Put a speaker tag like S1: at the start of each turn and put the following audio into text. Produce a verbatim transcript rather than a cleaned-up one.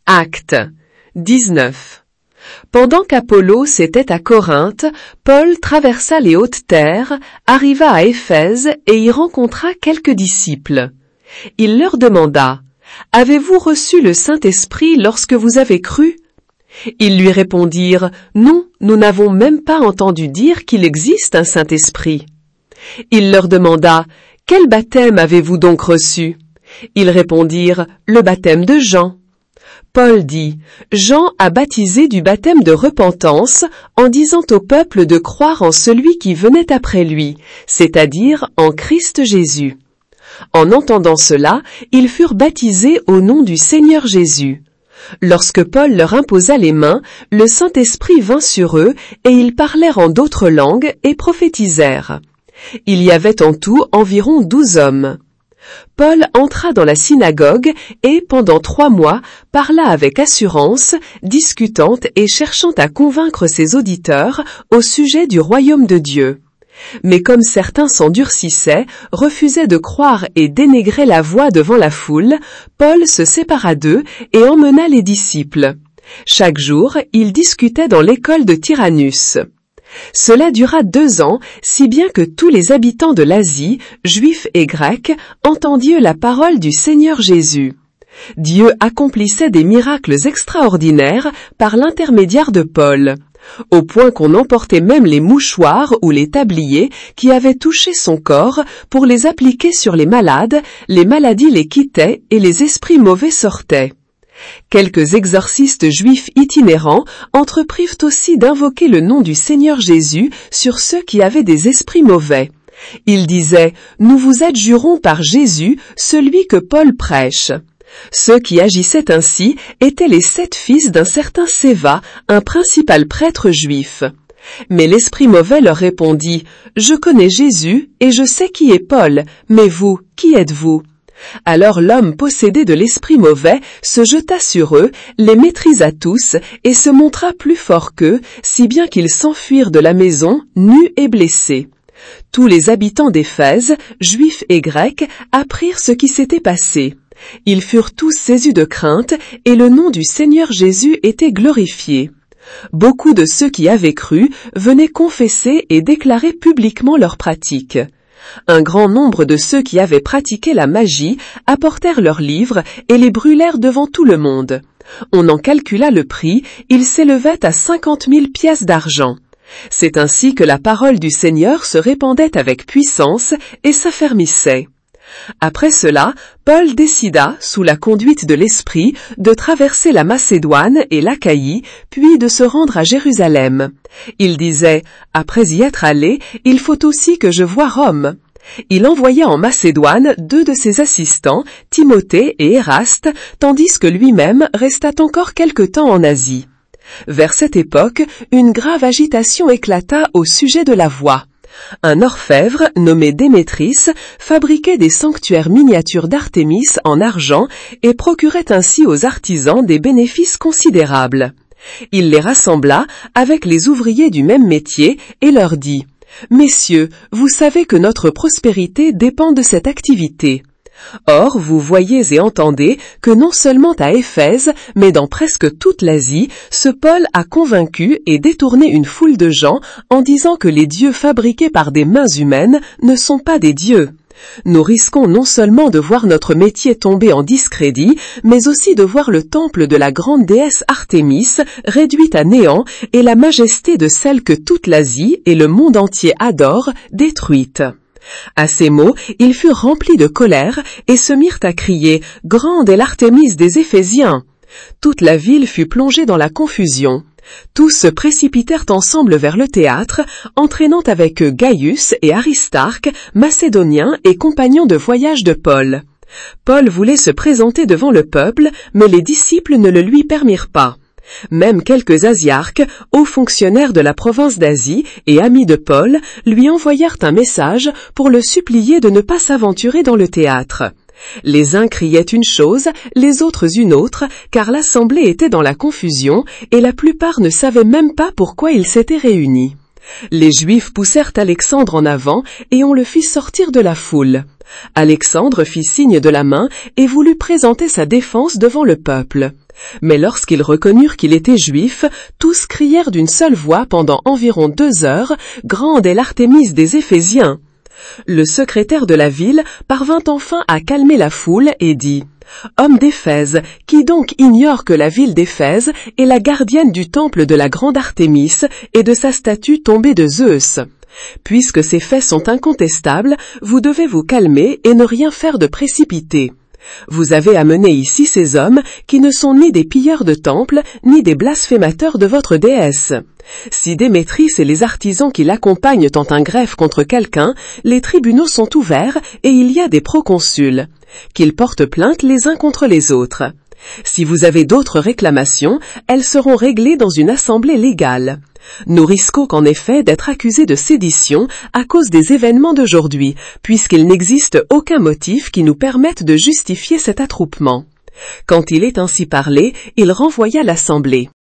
S1: Actes dix-neuf. Pendant qu'Apollos était à Corinthe, Paul traversa les hautes terres, arriva à Éphèse et y rencontra quelques disciples. Il leur demanda « Avez-vous reçu le Saint-Esprit lorsque vous avez cru ?» Ils lui répondirent « Non, nous n'avons même pas entendu dire qu'il existe un Saint-Esprit. » Il leur demanda « Quel baptême avez-vous donc reçu ?» Ils répondirent « Le baptême de Jean. » Paul dit « Jean a baptisé du baptême de repentance en disant au peuple de croire en celui qui venait après lui, c'est-à-dire en Christ Jésus. » En entendant cela, ils furent baptisés au nom du Seigneur Jésus. Lorsque Paul leur imposa les mains, le Saint-Esprit vint sur eux et ils parlèrent en d'autres langues et prophétisèrent. Il y avait en tout environ douze hommes. Paul entra dans la synagogue et, pendant trois mois, parla avec assurance, discutant et cherchant à convaincre ses auditeurs au sujet du royaume de Dieu. Mais comme certains s'endurcissaient, refusaient de croire et dénégraient la voix devant la foule, Paul se sépara d'eux et emmena les disciples. Chaque jour, il discutait dans l'école de Tyrannus. Cela dura deux ans, si bien que tous les habitants de l'Asie, juifs et grecs, entendirent la parole du Seigneur Jésus. Dieu accomplissait des miracles extraordinaires par l'intermédiaire de Paul, au point qu'on emportait même les mouchoirs ou les tabliers qui avaient touché son corps pour les appliquer sur les malades, les maladies les quittaient et les esprits mauvais sortaient. Quelques exorcistes juifs itinérants entreprirent aussi d'invoquer le nom du Seigneur Jésus sur ceux qui avaient des esprits mauvais. Ils disaient « Nous vous adjurons par Jésus, celui que Paul prêche ». Ceux qui agissaient ainsi étaient les sept fils d'un certain Séva, un principal prêtre juif. Mais l'esprit mauvais leur répondit « Je connais Jésus et je sais qui est Paul, mais vous, qui êtes-vous » Alors l'homme possédé de l'esprit mauvais se jeta sur eux, les maîtrisa tous et se montra plus fort qu'eux, si bien qu'ils s'enfuirent de la maison, nus et blessés. Tous les habitants d'Éphèse, juifs et grecs, apprirent ce qui s'était passé. Ils furent tous saisis de crainte et le nom du Seigneur Jésus était glorifié. Beaucoup de ceux qui avaient cru venaient confesser et déclarer publiquement leurs pratiques. Un grand nombre de ceux qui avaient pratiqué la magie apportèrent leurs livres et les brûlèrent devant tout le monde. On en calcula le prix, il s'élevait à cinquante mille pièces d'argent. C'est ainsi que la parole du Seigneur se répandait avec puissance et s'affermissait. Après cela, Paul décida, sous la conduite de l'Esprit, de traverser la Macédoine et l'Achaïe, puis de se rendre à Jérusalem. Il disait « Après y être allé, il faut aussi que je voie Rome ». Il envoya en Macédoine deux de ses assistants, Timothée et Éraste, tandis que lui-même resta encore quelque temps en Asie. Vers cette époque, une grave agitation éclata au sujet de la voie. Un orfèvre, nommé Démétris, fabriquait des sanctuaires miniatures d'Artémis en argent et procurait ainsi aux artisans des bénéfices considérables. Il les rassembla avec les ouvriers du même métier et leur dit « Messieurs, vous savez que notre prospérité dépend de cette activité. Or, vous voyez et entendez que non seulement à Éphèse, mais dans presque toute l'Asie, ce Paul a convaincu et détourné une foule de gens en disant que les dieux fabriqués par des mains humaines ne sont pas des dieux. Nous risquons non seulement de voir notre métier tomber en discrédit, mais aussi de voir le temple de la grande déesse Artémis réduit à néant et la majesté de celle que toute l'Asie et le monde entier adorent détruite. » À ces mots, ils furent remplis de colère et se mirent à crier « Grande est l'Artémis des Éphésiens !» Toute la ville fut plongée dans la confusion. Tous se précipitèrent ensemble vers le théâtre, entraînant avec eux Gaius et Aristarque, Macédoniens et compagnons de voyage de Paul. Paul voulait se présenter devant le peuple, mais les disciples ne le lui permirent pas. Même quelques asiarques, hauts fonctionnaires de la province d'Asie et amis de Paul, lui envoyèrent un message pour le supplier de ne pas s'aventurer dans le théâtre. Les uns criaient une chose, les autres une autre, car l'assemblée était dans la confusion et la plupart ne savaient même pas pourquoi ils s'étaient réunis. Les Juifs poussèrent Alexandre en avant et on le fit sortir de la foule. Alexandre fit signe de la main et voulut présenter sa défense devant le peuple. Mais lorsqu'ils reconnurent qu'il était juif, tous crièrent d'une seule voix pendant environ deux heures « Grande est l'Artémise des Éphésiens !» Le secrétaire de la ville parvint enfin à calmer la foule et dit « Homme d'Éphèse, qui donc ignore que la ville d'Éphèse est la gardienne du temple de la grande Artémis et de sa statue tombée de Zeus ? Puisque ces faits sont incontestables, vous devez vous calmer et ne rien faire de précipité. Vous avez amené ici ces hommes qui ne sont ni des pilleurs de temples, ni des blasphémateurs de votre déesse. Si Démétris et les artisans qui l'accompagnent tentent un greffe contre quelqu'un, les tribunaux sont ouverts et il y a des proconsuls. Qu'ils portent plainte les uns contre les autres. Si vous avez d'autres réclamations, elles seront réglées dans une assemblée légale. Nous risquons qu'en effet d'être accusés de sédition à cause des événements d'aujourd'hui, puisqu'il n'existe aucun motif qui nous permette de justifier cet attroupement. » Quand il est ainsi parlé, il renvoya l'assemblée.